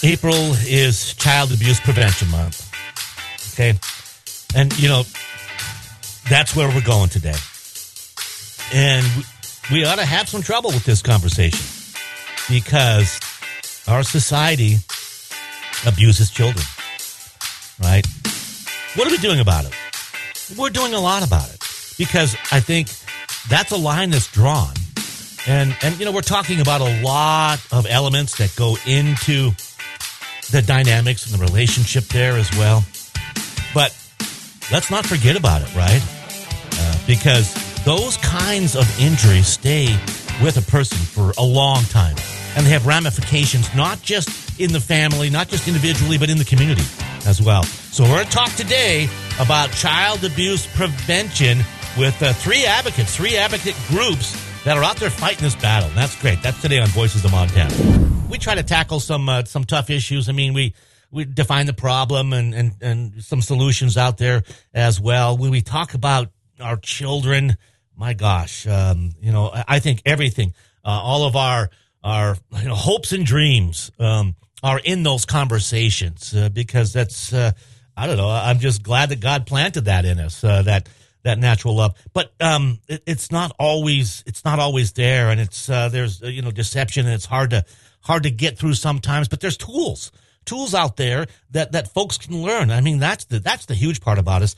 April is Child Abuse Prevention Month. Okay? And, that's where we're going today. And we ought to have some trouble with this conversation because our society abuses children, right? What are we doing about it? We're doing a lot about it because I think that's a line that's drawn. And we're talking about a lot of elements that go into the dynamics and the relationship there as well. But let's not forget about it, right? Because those kinds of injuries stay with a person for a long time. And they have ramifications not just in the family, not just individually, but in the community as well. So we're going to talk today about child abuse prevention with three advocate groups that are out there fighting this battle. And that's great. That's today on Voices of Montana. We try to tackle some tough issues. I mean, we define the problem and some solutions out there as well. When we talk about our children, my gosh, I think everything, all of our hopes and dreams are in those conversations because that's, I don't know, I'm just glad that God planted that in us, that natural love. But it's not always there, and it's there's deception, and it's hard to get through sometimes. But there's tools out there that folks can learn. I mean, that's the huge part about this.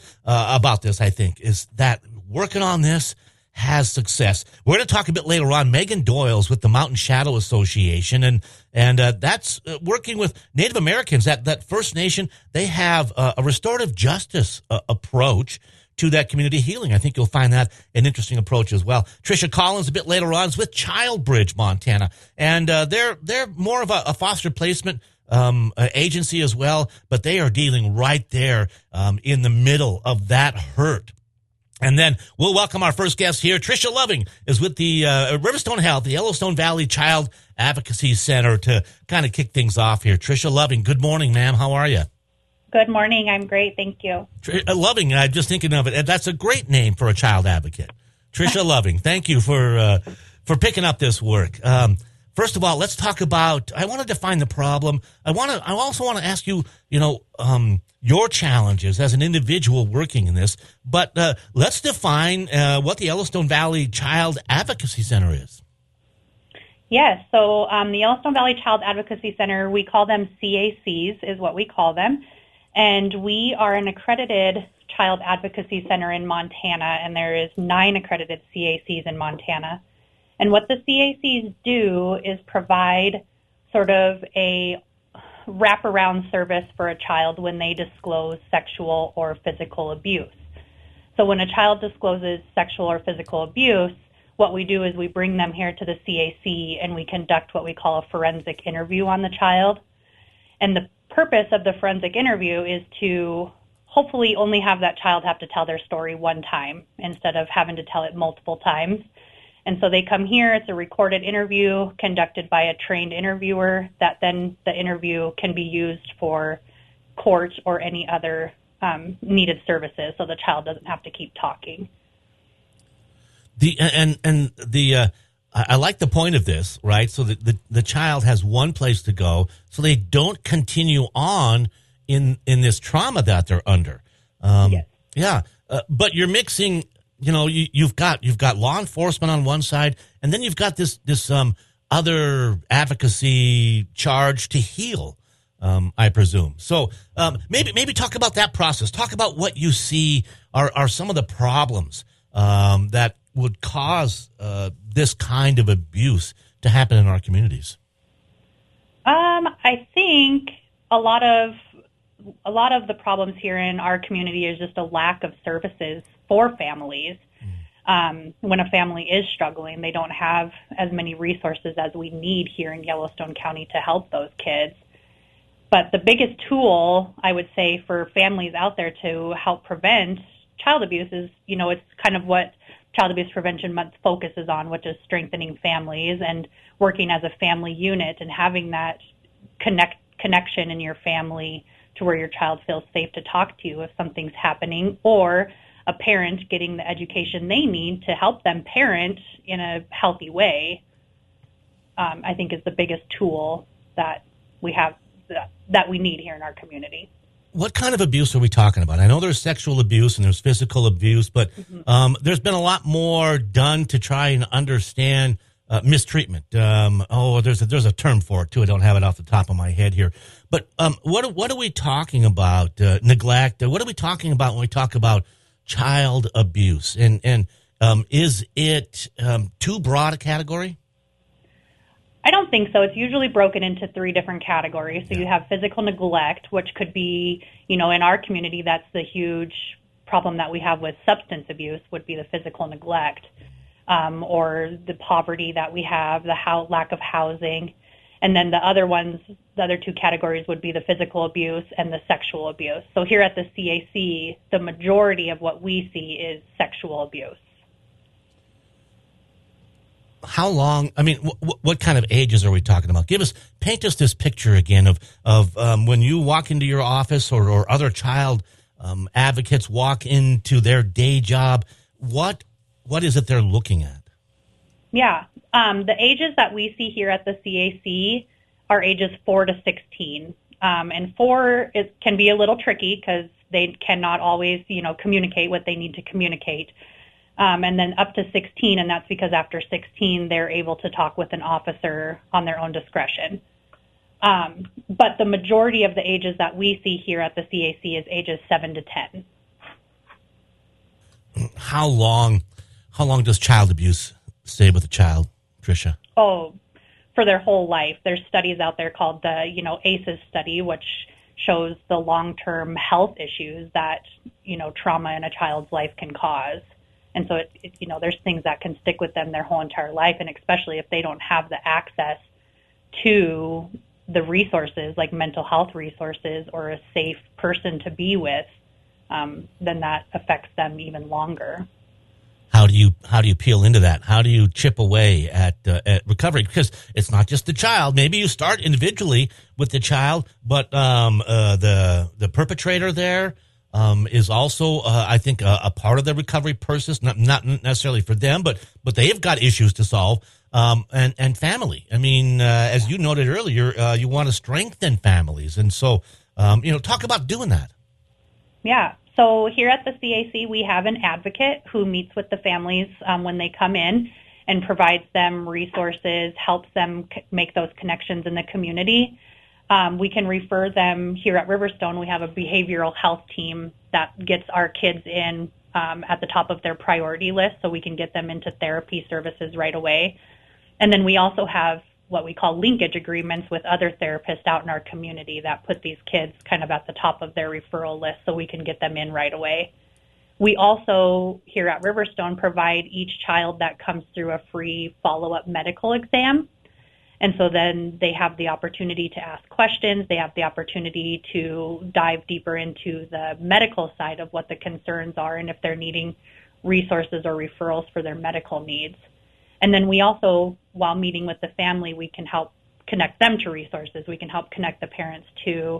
I think, is that working on this has success. We're going to talk a bit later on. Megan Doyle's with the Mountain Shadow Association, and that's working with Native Americans. That First Nation, they have a restorative justice approach to that community healing. I think you'll find that an interesting approach as well. Tricia Collins a bit later on is with Child Bridge Montana, and they're more of a foster placement agency as well, but they are dealing right there in the middle of that hurt. And then we'll welcome our first guest here. Tricia Loving is with the Riverstone Health, the Yellowstone Valley Child Advocacy Center, to kind of kick things off here. Tricia Loving, good morning, ma'am. How are you? Good morning. I'm great. Thank you. Loving, I'm just thinking of it. And that's a great name for a child advocate. Tricia Loving, thank you for picking up this work. First of all, let's talk about, I want to define the problem. I also want to ask you, your challenges as an individual working in this. But let's define what the Yellowstone Valley Child Advocacy Center is. Yes. So the Yellowstone Valley Child Advocacy Center, we call them CACs, is what we call them. And we are an accredited child advocacy center in Montana, and there is 9 accredited CACs in Montana. And what the CACs do is provide sort of a wraparound service for a child when they disclose sexual or physical abuse. So when a child discloses sexual or physical abuse, what we do is we bring them here to the CAC and we conduct what we call a forensic interview on the child. And the purpose of the forensic interview is to hopefully only have that child have to tell their story one time instead of having to tell it multiple times. And so they come here, it's a recorded interview conducted by a trained interviewer that then the interview can be used for court or any other needed services so the child doesn't have to keep talking. I like the point of this, right? So the child has one place to go, so they don't continue on in this trauma that they're under. Yes. Yeah, but you're mixing. You've got law enforcement on one side, and then you've got this other advocacy charge to heal. I presume. So maybe talk about that process. Talk about what you see are some of the problems that would cause this kind of abuse to happen in our communities. I think a lot of the problems here in our community is just a lack of services for families. When a family is struggling, they don't have as many resources as we need here in Yellowstone County to help those kids. But the biggest tool, I would say, for families out there to help prevent child abuse is, it's kind of what Child Abuse Prevention Month focuses on, which is strengthening families and working as a family unit and having that connection in your family to where your child feels safe to talk to you if something's happening, or a parent getting the education they need to help them parent in a healthy way, I think is the biggest tool that we have that we need here in our community. What kind of abuse are we talking about? I know there's sexual abuse and there's physical abuse, but there's been a lot more done to try and understand mistreatment. There's a term for it too. I don't have it off the top of my head here. But what are we talking about? Neglect. What are we talking about when we talk about child abuse? And is it too broad a category? I don't think so. It's usually broken into 3 different categories. So you have physical neglect, which could be, in our community, that's the huge problem that we have with substance abuse would be the physical neglect, or the poverty that we have, the lack of housing. And then the other 2 categories would be the physical abuse and the sexual abuse. So here at the CAC, the majority of what we see is sexual abuse. How long? I mean, what kind of ages are we talking about? Paint us this picture again of when you walk into your office or other child advocates walk into their day job. What is it they're looking at? Yeah, the ages that we see here at the CAC are ages 4 to 16, and 4 can be a little tricky because they cannot always, communicate what they need to communicate. And then up to 16, and that's because after 16, they're able to talk with an officer on their own discretion. But the majority of the ages that we see here at the CAC is ages 7 to 10. How long does child abuse stay with a child, Tricia? Oh, for their whole life. There's studies out there called the, ACEs study, which shows the long-term health issues that, trauma in a child's life can cause. And so, there's things that can stick with them their whole entire life, and especially if they don't have the access to the resources, like mental health resources or a safe person to be with, then that affects them even longer. How do you peel into that? How do you chip away at recovery? Because it's not just the child. Maybe you start individually with the child, but the perpetrator there is also, I think, a part of the recovery process. Not necessarily for them, but they have got issues to solve. And family. I mean, as you noted earlier, you want to strengthen families, and so talk about doing that. Yeah. So here at the CAC, we have an advocate who meets with the families when they come in and provides them resources, helps them make those connections in the community. We can refer them here at Riverstone. We have a behavioral health team that gets our kids in at the top of their priority list so we can get them into therapy services right away. And then we also have what we call linkage agreements with other therapists out in our community that put these kids kind of at the top of their referral list so we can get them in right away. We also, here at Riverstone, provide each child that comes through a free follow-up medical exam. And so then they have the opportunity to ask questions. They have the opportunity to dive deeper into the medical side of what the concerns are and if they're needing resources or referrals for their medical needs. And then we also, while meeting with the family, we can help connect them to resources. We can help connect the parents to,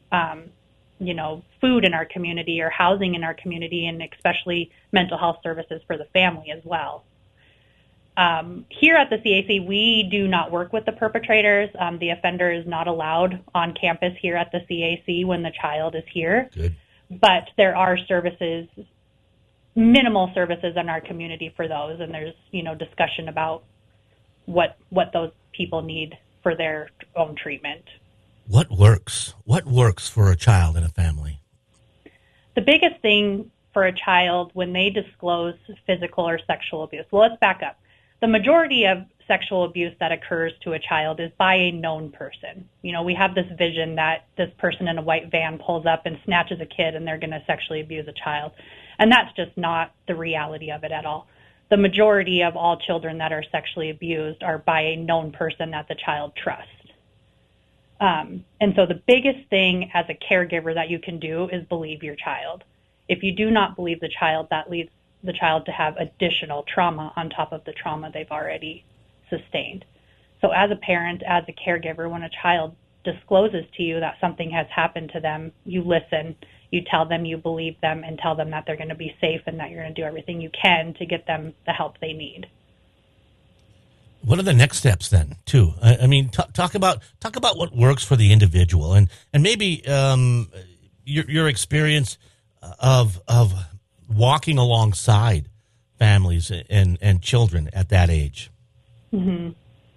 food in our community or housing in our community, and especially mental health services for the family as well. Here at the CAC, we do not work with the perpetrators. The offender is not allowed on campus here at the CAC when the child is here. Good. But there are services, minimal services in our community for those, and there's, discussion about what those people need for their own treatment. What works? What works for a child and a family? The biggest thing for a child when they disclose physical or sexual abuse, well, let's back up. The majority of sexual abuse that occurs to a child is by a known person. We have this vision that this person in a white van pulls up and snatches a kid and they're going to sexually abuse a child. And that's just not the reality of it at all. The majority of all children that are sexually abused are by a known person that the child trusts. And so the biggest thing as a caregiver that you can do is believe your child. If you do not believe the child, that leads the child to have additional trauma on top of the trauma they've already sustained. So as a parent, as a caregiver, when a child discloses to you that something has happened to them, you listen, you tell them you believe them, and tell them that they're going to be safe and that you're going to do everything you can to get them the help they need. What are the next steps then, too? I mean, talk about what works for the individual, and maybe your experience of walking alongside families and children at that age. Mm-hmm.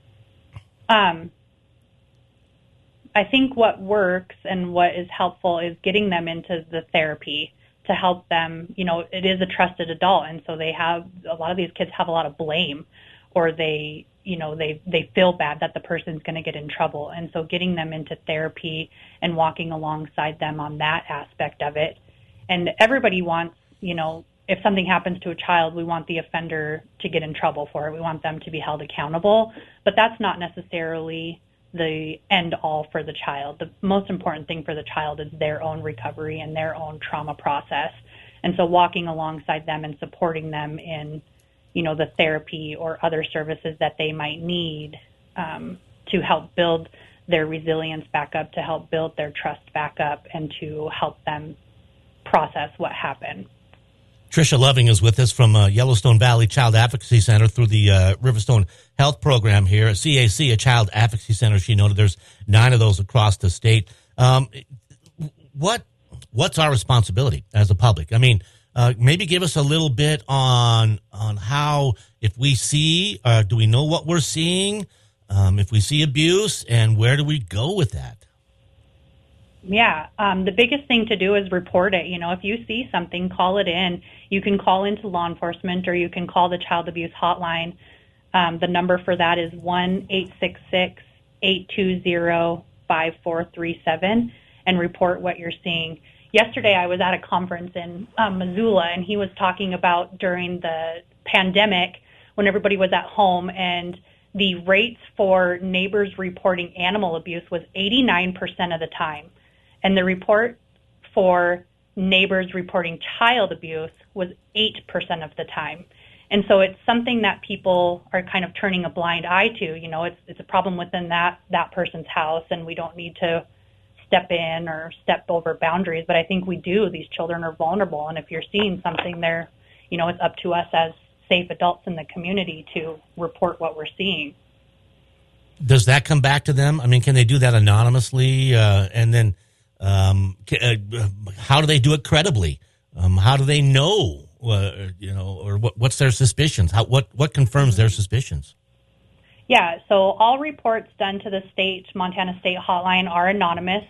I think what works and what is helpful is getting them into the therapy to help them. You know, it is a trusted adult, and so a lot of these kids have a lot of blame, or they feel bad that the person's going to get in trouble. And so getting them into therapy and walking alongside them on that aspect of it. And everybody wants, if something happens to a child, we want the offender to get in trouble for it. We want them to be held accountable, but that's not necessarily the end all for the child. The most important thing for the child is their own recovery and their own trauma process. And so walking alongside them and supporting them in, the therapy or other services that they might need to help build their resilience back up, to help build their trust back up, and to help them process what happened. Tricia Loving is with us from Yellowstone Valley Child Advocacy Center through the Riverstone Health Program here at CAC, a child advocacy center. She noted there's 9 of those across the state. What's our responsibility as a public? I mean, maybe give us a little bit on how, if we see, do we know what we're seeing? If we see abuse, and where do we go with that? Yeah, the biggest thing to do is report it. If you see something, call it in. You can call into law enforcement, or you can call the child abuse hotline. The number for that is 1-866-820-5437, and report what you're seeing. Yesterday, I was at a conference in Missoula, and he was talking about during the pandemic when everybody was at home, and the rates for neighbors reporting animal abuse was 89% of the time. And the report for neighbors reporting child abuse was 8% of the time. And so it's something that people are kind of turning a blind eye to. It's a problem within that person's house, and we don't need to step in or step over boundaries. But I think we do. These children are vulnerable, and if you're seeing something there, it's up to us as safe adults in the community to report what we're seeing. Does that come back to them? I mean, can they do that anonymously? And then how do they do it credibly? How do they know, or what's their suspicions? What confirms their suspicions? Yeah, so all reports done to the Montana State Hotline are anonymous.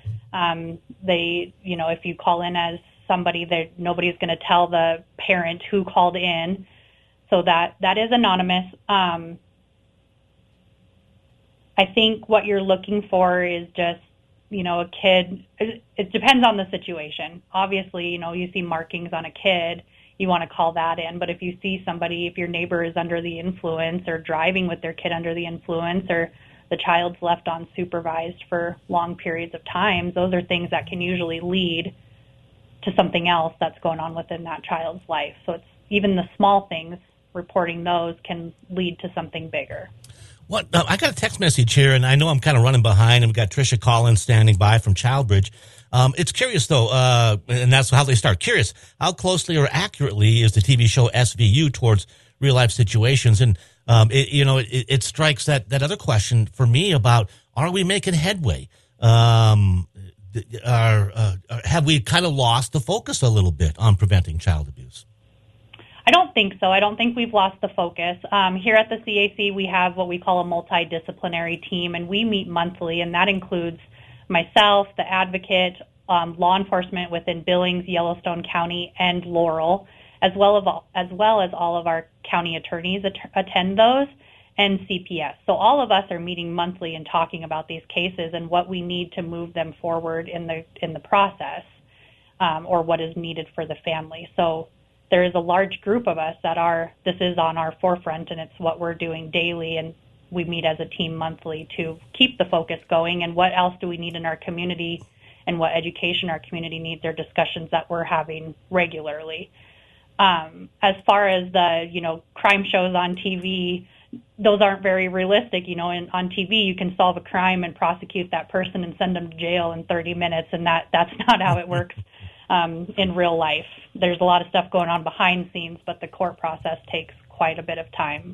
If you call in as somebody, nobody's going to tell the parent who called in. So that is anonymous. I think what you're looking for is just, a kid. It depends on the situation. Obviously, you see markings on a kid, you want to call that in. But if you see somebody, if your neighbor is under the influence or driving with their kid under the influence, or the child's left unsupervised for long periods of time, those are things that can usually lead to something else that's going on within that child's life. So it's even the small things, reporting those can lead to something bigger. I got a text message here, and I know I'm kind of running behind, and we've got Tricia Collins standing by from Childbridge. It's curious, though, and that's how they start. Curious, how closely or accurately is the TV show SVU towards real-life situations? And, it strikes that other question for me about, are we making headway? Have we kind of lost the focus a little bit on preventing child abuse? I don't think so. I don't think we've lost the focus. Here at the CAC, we have what we call a multidisciplinary team, and we meet monthly, and that includes myself, the advocate, law enforcement within Billings, Yellowstone County, and Laurel, as well as all of our county attorneys attend those, and CPS. So all of us are meeting monthly and talking about these cases and what we need to move them forward in the process, or what is needed for the family. So there is a large group of us this is on our forefront, and it's what we're doing daily, and we meet as a team monthly to keep the focus going. And what else do we need in our community, and what education our community needs are discussions that we're having regularly. As far as the, crime shows on TV, those aren't very realistic. On TV, you can solve a crime and prosecute that person and send them to jail in 30 minutes, and that's not how it works. In real life, there's a lot of stuff going on behind the scenes, but the court process takes quite a bit of time.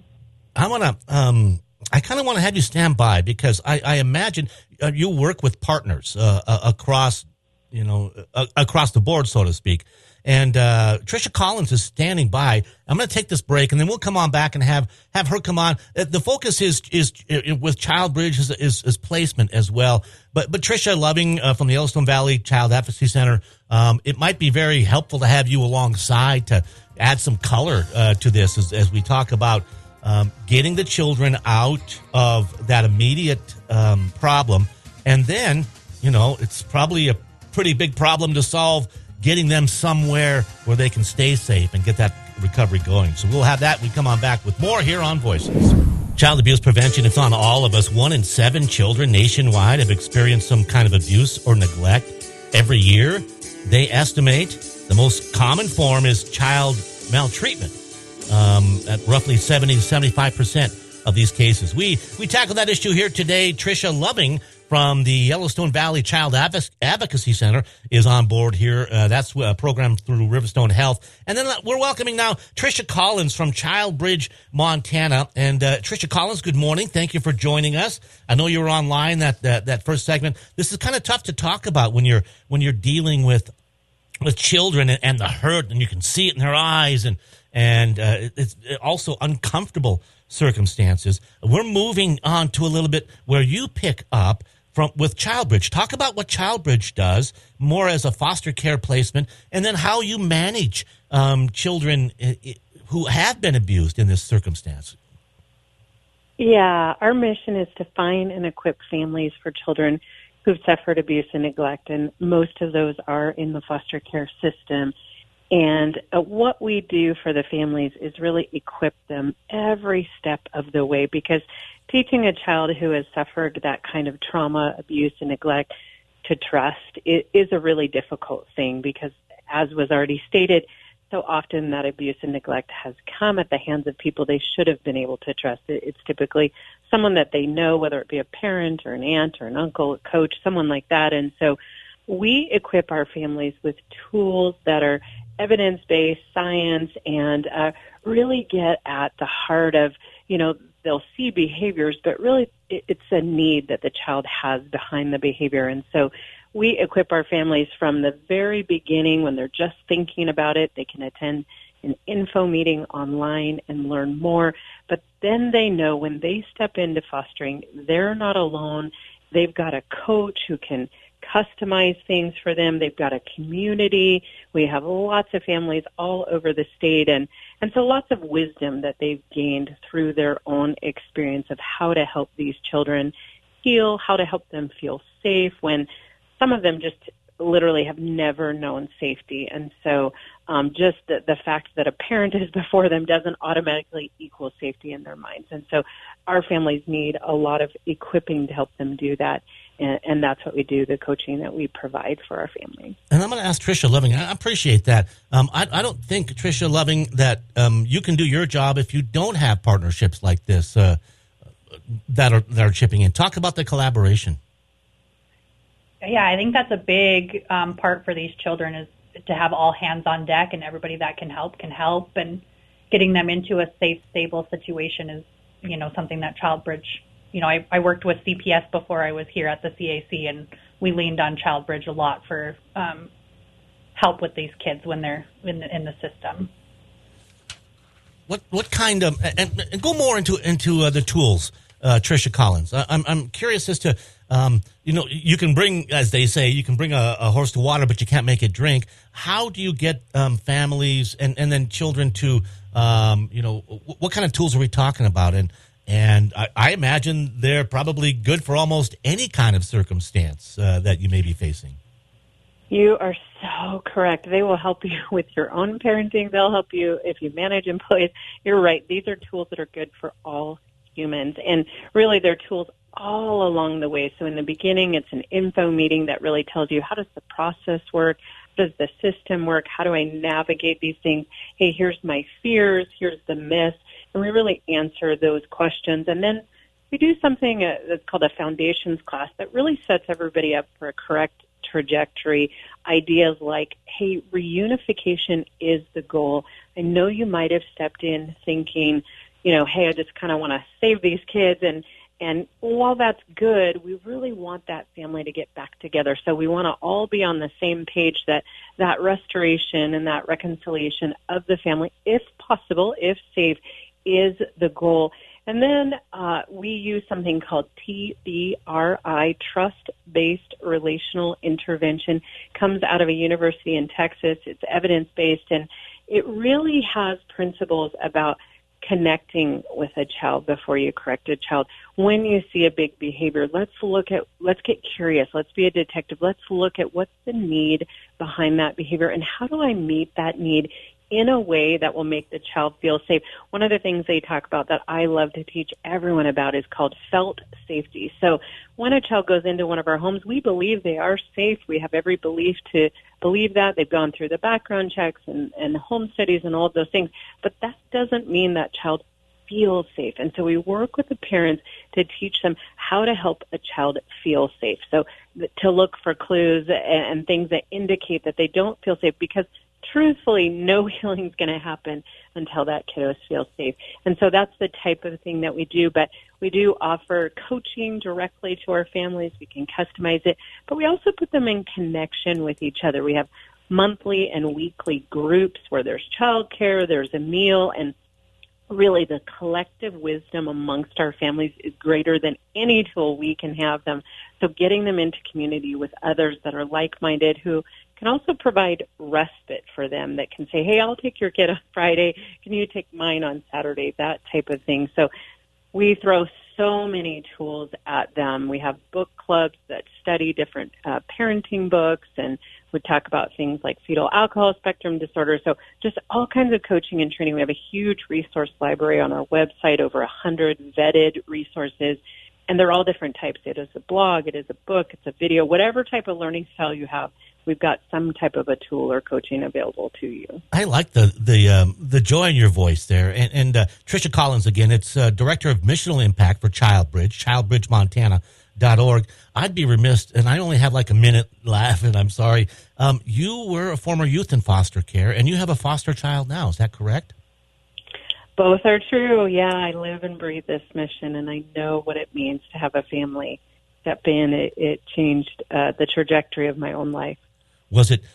I want to. I kind of want to have you stand by because I imagine you work with partners across, across the board, so to speak. And Tricia Collins is standing by. I'm going to take this break, and then we'll come on back and have her come on. The focus is with ChildBridge is placement as well. But Tricia Loving from the Yellowstone Valley Child Advocacy Center, it might be very helpful to have you alongside to add some color to this as we talk about getting the children out of that immediate problem. And then, it's probably a pretty big problem to solve, getting them somewhere where they can stay safe and get that recovery going. So we'll have that. We come on back with more here on Voices. Child abuse prevention, it's on all of us. 1 in 7 children nationwide have experienced some kind of abuse or neglect every year. They estimate the most common form is child maltreatment. At roughly 70 to 75% of these cases. We tackle that issue here today. Tricia Loving from the Yellowstone Valley Child Advocacy Center is on board here. That's a program through Riverstone Health. And then we're welcoming now Tricia Collins from ChildBridge, Montana. And Tricia Collins, good morning. Thank you for joining us. I know you were online that first segment. This is kind of tough to talk about when you're dealing with children and the hurt, and you can see it in their eyes, and it's also uncomfortable circumstances. We're moving on to a little bit where you pick up with ChildBridge. Talk about what ChildBridge does more as a foster care placement, and then how you manage children who have been abused in this circumstance. Yeah, our mission is to find and equip families for children who've suffered abuse and neglect, and most of those are in the foster care system. And what we do for the families is really equip them every step of the way, because teaching a child who has suffered that kind of trauma, abuse, and neglect to trust is a really difficult thing, because, as was already stated, so often that abuse and neglect has come at the hands of people they should have been able to trust. It's typically someone that they know, whether it be a parent or an aunt or an uncle, a coach, someone like that. And so we equip our families with tools that are evidence-based, science, and really get at the heart of, they'll see behaviors, but really it's a need that the child has behind the behavior. And so we equip our families from the very beginning. When they're just thinking about it, they can attend an info meeting online and learn more. But then they know when they step into fostering, they're not alone. They've got a coach who can customize things for them. They've got a community. We have lots of families all over the state, and so lots of wisdom that they've gained through their own experience of how to help these children heal, how to help them feel safe when some of them just literally have never known safety. And so just the fact that a parent is before them doesn't automatically equal safety in their minds. And so our families need a lot of equipping to help them do that. And that's what we do, the coaching that we provide for our families. And I'm going to ask Tricia Loving. I appreciate that. I don't think, Tricia Loving, that you can do your job if you don't have partnerships like this that are chipping in. Talk about the collaboration. Yeah, I think that's a big part for these children, is to have all hands on deck, and everybody that can help, and getting them into a safe, stable situation is, something that ChildBridge, I worked with CPS before I was here at the CAC, and we leaned on ChildBridge a lot for help with these kids when they're in the system. What kind of, and go more into the tools, Tricia Collins. I'm curious as to, you can bring, as they say, you can bring a horse to water, but you can't make it drink. How do you get families and then children to, what kind of tools are we talking about? And I imagine they're probably good for almost any kind of circumstance that you may be facing. You are so correct. They will help you with your own parenting. They'll help you if you manage employees. You're right. These are tools that are good for all humans. And really, they're tools all along the way. So in the beginning, it's an info meeting that really tells you, how does the process work? How does the system work? How do I navigate these things? Hey, here's my fears. Here's the myths. And we really answer those questions. And then we do something that's called a foundations class that really sets everybody up for a correct trajectory. Ideas like, hey, reunification is the goal. I know you might have stepped in thinking, hey, I just kind of want to save these kids. And while that's good, we really want that family to get back together. So we want to all be on the same page that restoration and that reconciliation of the family, if possible, if safe, is the goal. And then we use something called TBRI, Trust-Based Relational Intervention. Comes out of a university in Texas. It's evidence-based, and it really has principles about connecting with a child before you correct a child. When you see a big behavior, let's get curious. Let's be a detective. Let's look at what's the need behind that behavior and how do I meet that need in a way that will make the child feel safe. One of the things they talk about that I love to teach everyone about is called felt safety. So when a child goes into one of our homes, we believe they are safe. We have every belief to believe that. They've gone through the background checks and home studies and all of those things. But that doesn't mean that child feels safe. And so we work with the parents to teach them how to help a child feel safe. So to look for clues and things that indicate that they don't feel safe, because truthfully, no healing is going to happen until that kiddo feels safe. And so that's the type of thing that we do. But we do offer coaching directly to our families. We can customize it. But we also put them in connection with each other. We have monthly and weekly groups where there's childcare, there's a meal, and really the collective wisdom amongst our families is greater than any tool we can have them. So getting them into community with others that are like-minded who can also provide respite for them, that can say, hey, I'll take your kid on Friday. Can you take mine on Saturday? That type of thing. So we throw so many tools at them. We have book clubs that study different parenting books, and we talk about things like fetal alcohol spectrum disorder. So just all kinds of coaching and training. We have a huge resource library on our website, over 100 vetted resources, and they're all different types. It is a blog, it is a book, it's a video, whatever type of learning style you have. We've got some type of a tool or coaching available to you. I like the joy in your voice there. And Tricia Collins, again, it's Director of Missional Impact for ChildBridge, childbridgemontana.org. I'd be remiss, and I only have like a minute left, and I'm sorry. You were a former youth in foster care, and you have a foster child now. Is that correct? Both are true. Yeah, I live and breathe this mission, and I know what it means to have a family step in. It changed the trajectory of my own life. Was it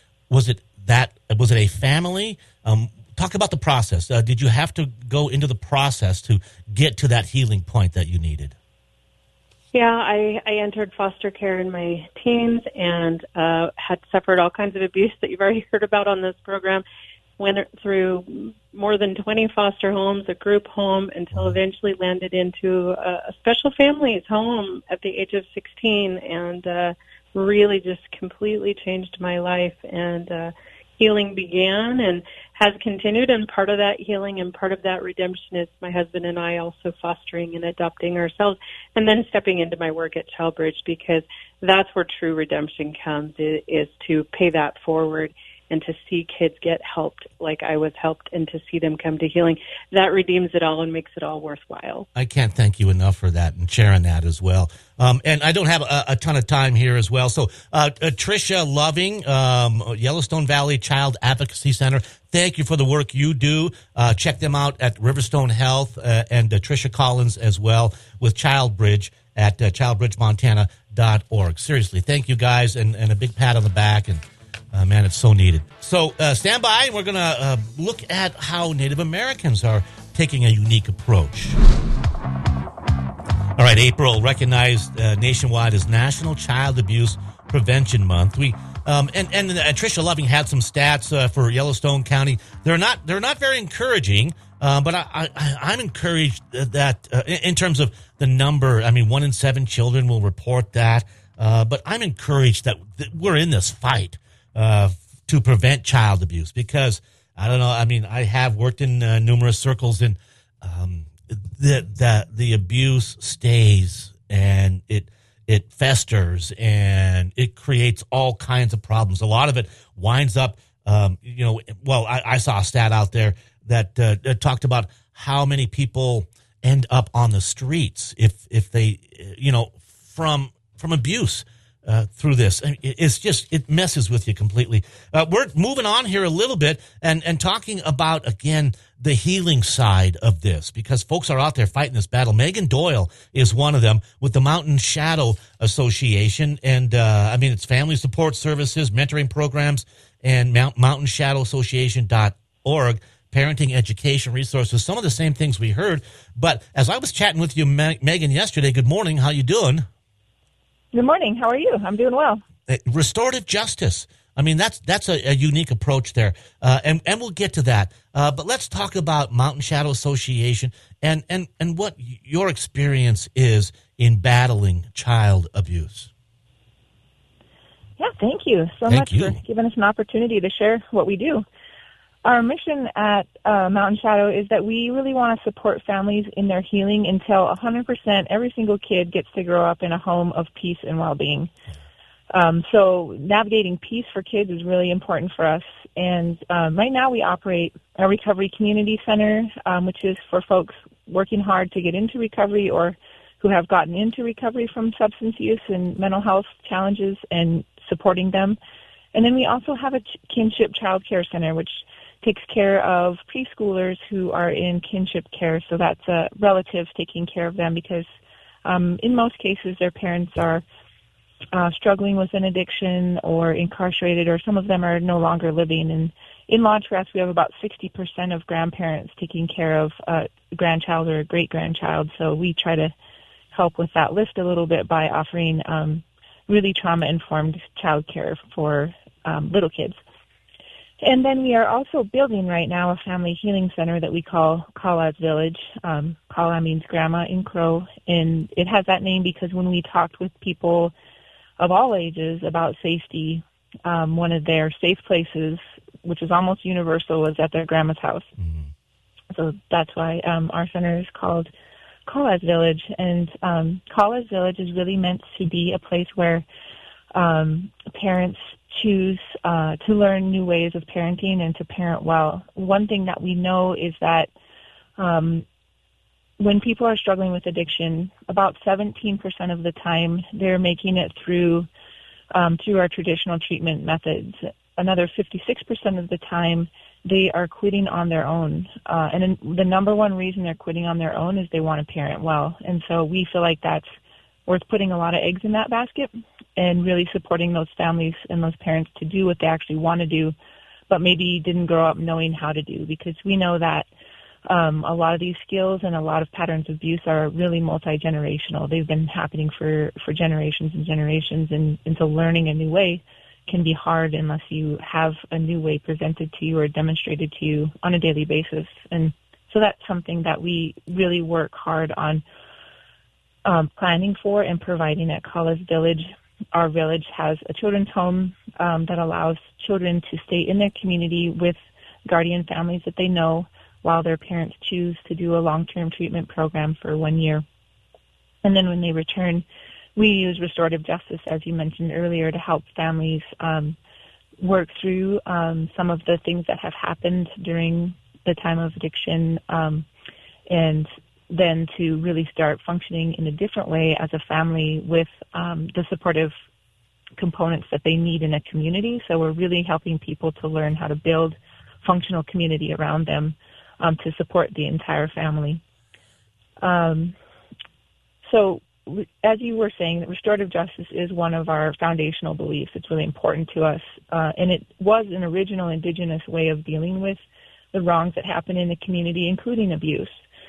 a family? Talk about the process. Did you have to go into the process to get to that healing point that you needed? Yeah, I entered foster care in my teens and had suffered all kinds of abuse that you've already heard about on this program. Went through more than 20 foster homes, a group home, until eventually landed into a special families home at the age of 16, and really just completely changed my life. And healing began and has continued, and part of that healing and part of that redemption is my husband and I also fostering and adopting ourselves, and then stepping into my work at ChildBridge, because that's where true redemption comes, is to pay that forward and to see kids get helped like I was helped, and to see them come to healing. That redeems it all and makes it all worthwhile. I can't thank you enough for that and sharing that as well. And I don't have a ton of time here as well. So Tricia Loving, Yellowstone Valley Child Advocacy Center, thank you for the work you do. Check them out at Riverstone Health, and Tricia Collins as well with ChildBridge at childbridgemontana.org. Seriously, thank you guys, and a big pat on the back, and man, it's so needed. So stand by. We're going to look at how Native Americans are taking a unique approach. All right, April recognized nationwide as National Child Abuse Prevention Month. We and Tricia Loving had some stats for Yellowstone County. They're not very encouraging, but I'm encouraged that in terms of the number. I mean, 1 in 7 children will report that, but I'm encouraged that we're in this fight to prevent child abuse, because I don't know. I mean, I have worked in numerous circles, and the abuse stays, and it festers, and it creates all kinds of problems. A lot of it winds up, I saw a stat out there that talked about how many people end up on the streets if they, from abuse. through this. It's just, it messes with you completely. We're moving on here a little bit and talking about, again, the healing side of this, because folks are out there fighting this battle. Megan Doyle is one of them with the Mountain Shadow Association. And, it's family support services, mentoring programs, and mountainshadowsassociation.org, parenting education resources, some of the same things we heard. But as I was chatting with you, Megan, yesterday, good morning. How you doing? Good morning. How are you? I'm doing well. Restorative justice. That's a unique approach there, and we'll get to that. But let's talk about Mountain Shadow Association and what your experience is in battling child abuse. Yeah, thank you so much for giving us an opportunity to share what we do. Our mission at Mountain Shadow is that we really want to support families in their healing until 100% every single kid gets to grow up in a home of peace and well-being. So navigating peace for kids is really important for us. And right now we operate a recovery community center, which is for folks working hard to get into recovery or who have gotten into recovery from substance use and mental health challenges and supporting them. And then we also have a kinship child care center, which takes care of preschoolers who are in kinship care. So that's relatives taking care of them because in most cases their parents are struggling with an addiction or incarcerated, or some of them are no longer living. And in Law Trust, we have about 60% of grandparents taking care of a grandchild or a great-grandchild. So we try to help with that list a little bit by offering really trauma-informed child care for little kids. And then we are also building right now a family healing center that we call Kala's Village. Kala means grandma in Crow, and it has that name because when we talked with people of all ages about safety, one of their safe places, which is almost universal, was at their grandma's house. Mm-hmm. So that's why our center is called Kala's Village. And Kala's Village is really meant to be a place where parents choose to learn new ways of parenting and to parent well. One thing that we know is that when people are struggling with addiction, about 17% of the time they're making it through our traditional treatment methods. Another 56% of the time they are quitting on their own. And the number one reason they're quitting on their own is they want to parent well. And so we feel like that's worth putting a lot of eggs in that basket and really supporting those families and those parents to do what they actually want to do, but maybe didn't grow up knowing how to do, because we know that a lot of these skills and a lot of patterns of abuse are really multi-generational. They've been happening for generations and generations, and so learning a new way can be hard unless you have a new way presented to you or demonstrated to you on a daily basis. And so that's something that we really work hard on planning for and providing at Kala's Village. Our village has a children's home that allows children to stay in their community with guardian families that they know while their parents choose to do a long-term treatment program for 1 year. And then when they return, we use restorative justice, as you mentioned earlier, to help families work through some of the things that have happened during the time of addiction, and then to really start functioning in a different way as a family with the supportive components that they need in a community. So we're really helping people to learn how to build functional community around them to support the entire family. So as you were saying, restorative justice is one of our foundational beliefs. It's really important to us. And it was an original indigenous way of dealing with the wrongs that happen in the community, including abuse.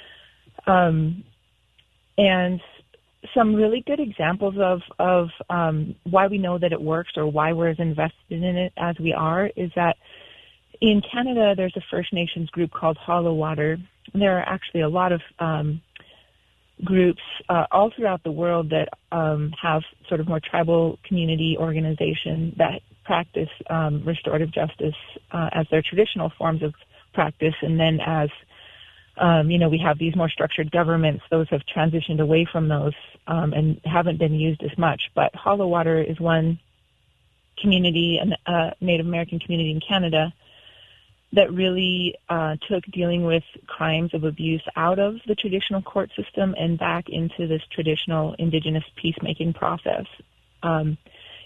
And some really good examples of why we know that it works or why we're as invested in it as we are is that in Canada, there's a First Nations group called Hollow Water. There are actually a lot of groups all throughout the world that have sort of more tribal community organization that practice restorative justice as their traditional forms of practice. And then as we have these more structured governments, those have transitioned away from those and haven't been used as much. But Hollow Water is one community, a Native American community in Canada, that really took dealing with crimes of abuse out of the traditional court system and back into this traditional Indigenous peacemaking process.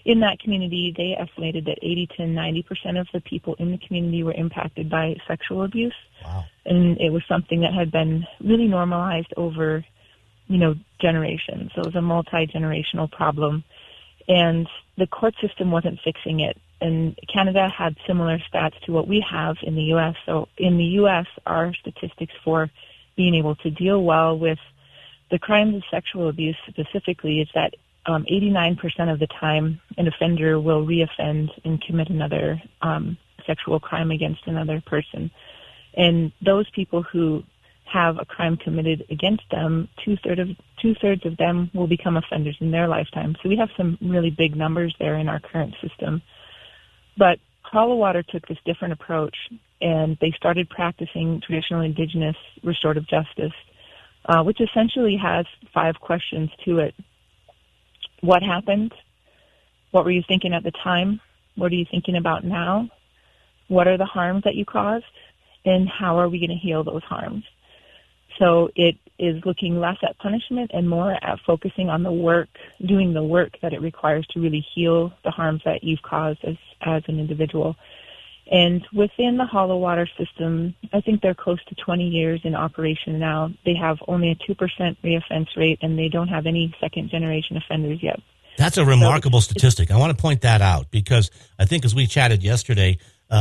in that community, they estimated that 80 to 90% of the people in the community were impacted by sexual abuse. Wow. And it was something that had been really normalized over, generations. So it was a multi-generational problem. And the court system wasn't fixing it. And Canada had similar stats to what we have in the U.S. So in the U.S., our statistics for being able to deal well with the crimes of sexual abuse specifically is that 89% of the time an offender will reoffend and commit another sexual crime against another person. And those people who have a crime committed against them, two-thirds of them will become offenders in their lifetime. So we have some really big numbers there in our current system. But Hollow Water took this different approach, and they started practicing traditional Indigenous restorative justice, which essentially has 5 questions to it. What happened? What were you thinking at the time? What are you thinking about now? What are the harms that you caused? And how are we going to heal those harms? So it is looking less at punishment and more at focusing on the work, doing the work that it requires to really heal the harms that you've caused as an individual. And within the Hollow Water system, I think they're close to 20 years in operation now. They have only a 2% reoffense rate, and they don't have any second-generation offenders yet. That's a remarkable statistic. I want to point that out because I think as we chatted yesterday,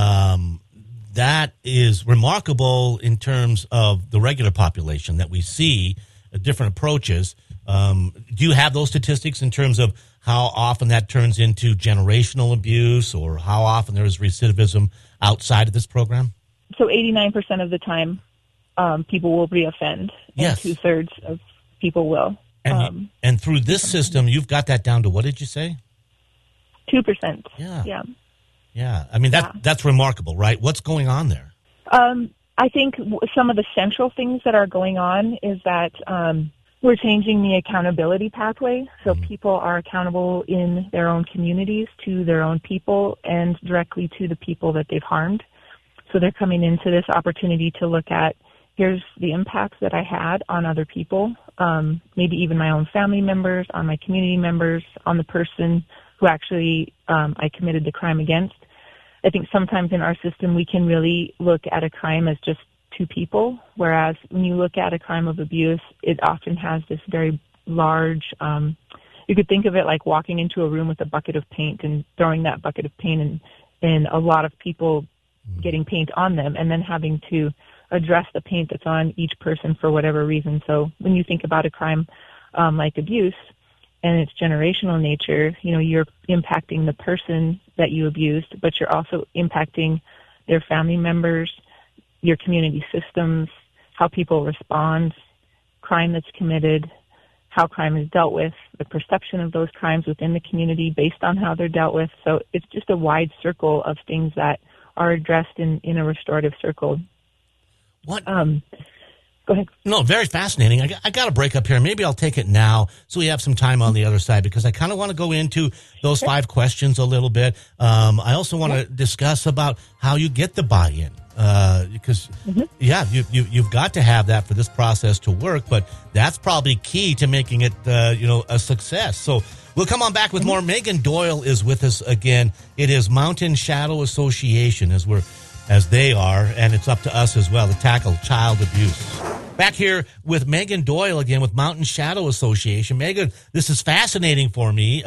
that is remarkable in terms of the regular population that we see different approaches. Do you have those statistics in terms of how often that turns into generational abuse or how often there is recidivism outside of this program? So 89% of the time people will reoffend, yes. And 2/3 of people will. And through this system, you've got that down to what did you say? 2%. Yeah. Yeah. I mean, that's remarkable, right? What's going on there? I think some of the central things that are going on is that we're changing the accountability pathway. So people are accountable in their own communities to their own people and directly to the people that they've harmed. So they're coming into this opportunity to look at, here's the impacts that I had on other people, maybe even my own family members, on my community members, on the person who actually I committed the crime against. I think sometimes in our system we can really look at a crime as just 2 people, whereas when you look at a crime of abuse, it often has this very large, you could think of it like walking into a room with a bucket of paint and throwing that bucket of paint and a lot of people getting paint on them and then having to address the paint that's on each person for whatever reason. So when you think about a crime like abuse, and its generational nature, you're impacting the person that you abused, but you're also impacting their family members, your community systems, how people respond, crime that's committed, how crime is dealt with, the perception of those crimes within the community based on how they're dealt with. So it's just a wide circle of things that are addressed in a restorative circle. What? Go ahead. No, very fascinating. I got to break up here. Maybe I'll take it now so we have some time on the other side because I kind of want to go into those 5 questions a little bit. I also want to discuss about how you get the buy-in because, you've got to have that for this process to work, but that's probably key to making it, a success. So we'll come on back with more. Megan Doyle is with us again. It is Mountain Shadow Association as they are, and it's up to us as well to tackle child abuse. Back here with Megan Doyle again with Mountain Shadow Association. Megan, this is fascinating for me.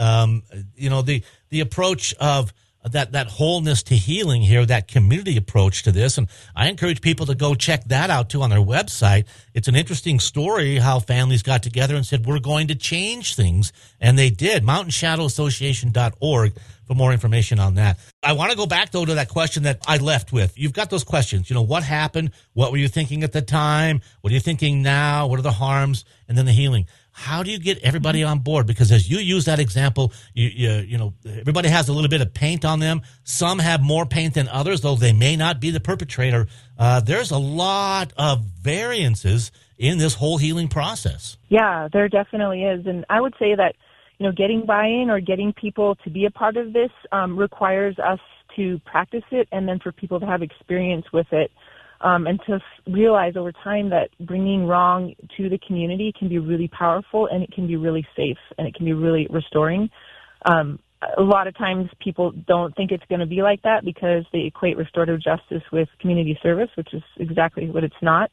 The approach of that wholeness to healing here, that community approach to this. And I encourage people to go check that out too on their website. It's an interesting story how families got together and said, we're going to change things. And they did. MountainShadowAssociation.org for more information on that. I want to go back though to that question that I left with. You've got those questions. What happened? What were you thinking at the time? What are you thinking now? What are the harms? And then the healing. How do you get everybody on board? Because as you use that example, everybody has a little bit of paint on them. Some have more paint than others, though they may not be the perpetrator. There's a lot of variances in this whole healing process. Yeah, there definitely is. And I would say that, getting buy-in or getting people to be a part of this requires us to practice it and then for people to have experience with it. And to realize over time that bringing wrong to the community can be really powerful and it can be really safe and it can be really restoring. a lot of times people don't think it's going to be like that because they equate restorative justice with community service, which is exactly what it's not.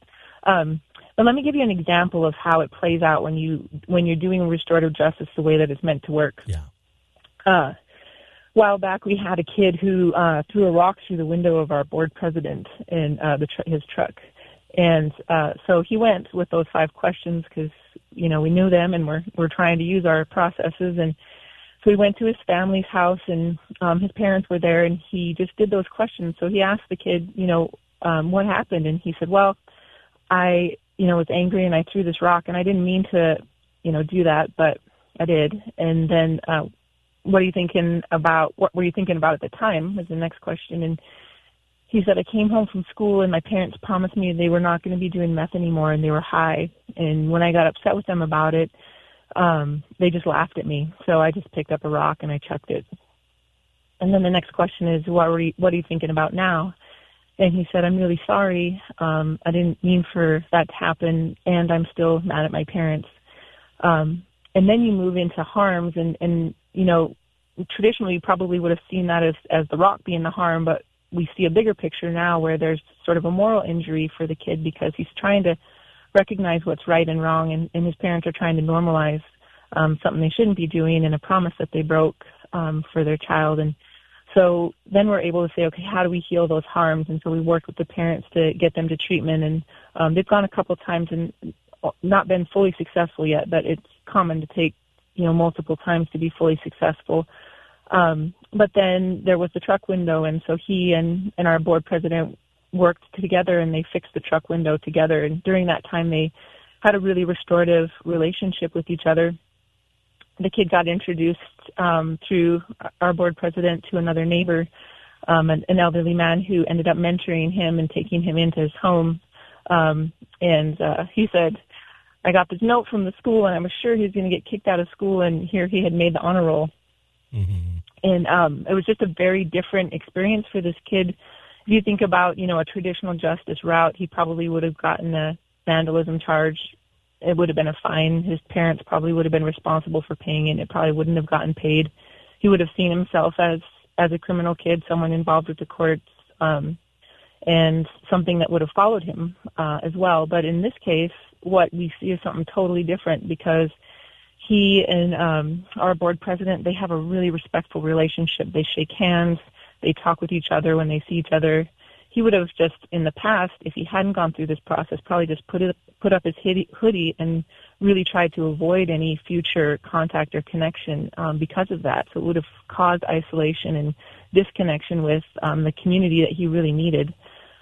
But let me give you an example of how it plays out when you're doing restorative justice the way that it's meant to work. Yeah. A while back, we had a kid who threw a rock through the window of our board president in his truck. And so he went with those 5 questions because, we knew them and we're trying to use our processes. And so we went to his family's house, and his parents were there, and he just did those questions. So he asked the kid, what happened? And he said, well, I was angry and I threw this rock, and I didn't mean to, do that, but I did. And then what were you thinking about at the time was the next question. And he said, I came home from school and my parents promised me they were not going to be doing meth anymore, and they were high. And when I got upset with them about it, they just laughed at me. So I just picked up a rock and I chucked it. And then the next question is, what are you thinking about now? And he said, I'm really sorry. I didn't mean for that to happen, and I'm still mad at my parents. And then you move into harms, and traditionally you probably would have seen that as the rock being the harm, but we see a bigger picture now where there's sort of a moral injury for the kid because he's trying to recognize what's right and wrong, and his parents are trying to normalize something they shouldn't be doing and a promise that they broke for their child. And so then we're able to say, okay, how do we heal those harms? And so we work with the parents to get them to treatment, and they've gone a couple of times and not been fully successful yet, but it's common to take multiple times to be fully successful. But then there was the truck window, and so he and our board president worked together, and they fixed the truck window together. And during that time, they had a really restorative relationship with each other. The kid got introduced through our board president to another neighbor, an elderly man who ended up mentoring him and taking him into his home. And he said, I got this note from the school, and I was sure he was going to get kicked out of school, and here he had made the honor roll. Mm-hmm. And it was just a very different experience for this kid. If you think about, a traditional justice route, he probably would have gotten a vandalism charge. It would have been a fine. His parents probably would have been responsible for paying it. It probably wouldn't have gotten paid. He would have seen himself as a criminal kid, someone involved with the courts, and something that would have followed him as well. But in this case, what we see is something totally different because he and our board president, they have a really respectful relationship. They shake hands. They talk with each other when they see each other. He would have just, in the past, if he hadn't gone through this process, probably just put up his hoodie and really tried to avoid any future contact or connection because of that. So it would have caused isolation and disconnection with the community that he really needed.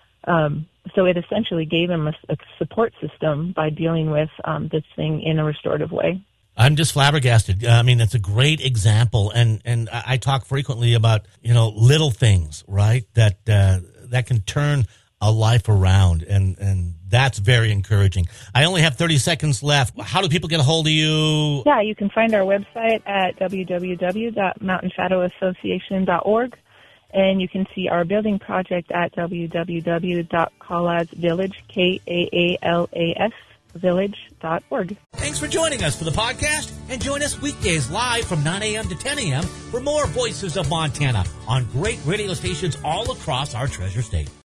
So it essentially gave him a support system by dealing with this thing in a restorative way. I'm just flabbergasted. I mean, it's a great example, and I talk frequently about little things, right? That can turn a life around, and that's very encouraging. I only have 30 seconds left. How do people get a hold of you? Yeah, you can find our website at www.mountainshadowassociation.org, and you can see our building project at www.kaalasvillage, KAALAS village.org. Thanks for joining us for the podcast, and join us weekdays live from 9 a.m. to 10 a.m. for more Voices of Montana on great radio stations all across our treasure state.